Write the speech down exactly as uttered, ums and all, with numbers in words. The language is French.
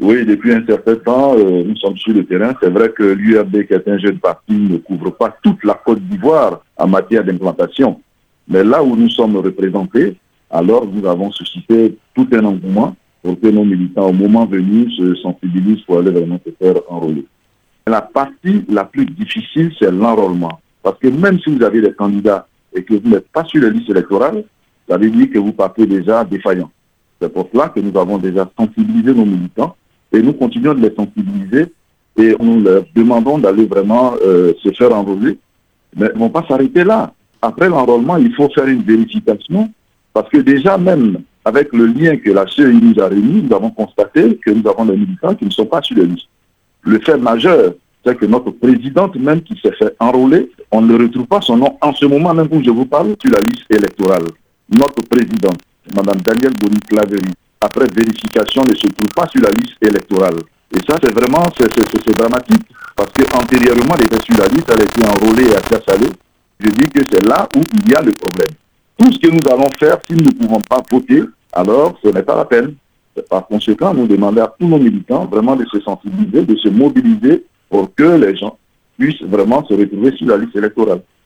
Oui, depuis un certain temps, euh, nous sommes sur le terrain. C'est vrai que l'U R D, qui est un jeune parti, ne couvre pas toute la Côte d'Ivoire en matière d'implantation. Mais là où nous sommes représentés, alors nous avons suscité tout un engouement pour que nos militants, au moment venu, se sensibilisent pour aller vraiment se faire enrôler. La partie la plus difficile, c'est l'enrôlement. Parce que même si vous avez des candidats et que vous n'êtes pas sur les listes électorales, ça veut dire que vous partez déjà défaillant. C'est pour cela que nous avons déjà sensibilisé nos militants et nous continuons de les sensibiliser et nous leur demandons d'aller vraiment euh, se faire enrôler. Mais ils ne vont pas s'arrêter là. Après l'enrôlement, il faut faire une vérification parce que déjà même avec le lien que la C E I nous a réuni, nous avons constaté que nous avons des militants qui ne sont pas sur les listes. Le fait majeur, c'est que notre présidente même qui s'est fait enrôler, on ne retrouve pas son nom en ce moment même où je vous parle sur la liste électorale. Notre présidente, Mme Danielle Boni-Claverie, après vérification, ne se trouve pas sur la liste électorale. Et ça, c'est vraiment c'est, c'est, c'est dramatique, parce qu'antérieurement, elle était sur la liste, elle a été enrôlée à Tiasalé. Je dis que c'est là où il y a le problème. Tout ce que nous allons faire, si nous ne pouvons pas voter, alors ce n'est pas la peine. Par conséquent, nous demandons à tous nos militants vraiment de se sensibiliser, de se mobiliser pour que les gens puissent vraiment se retrouver sur la liste électorale.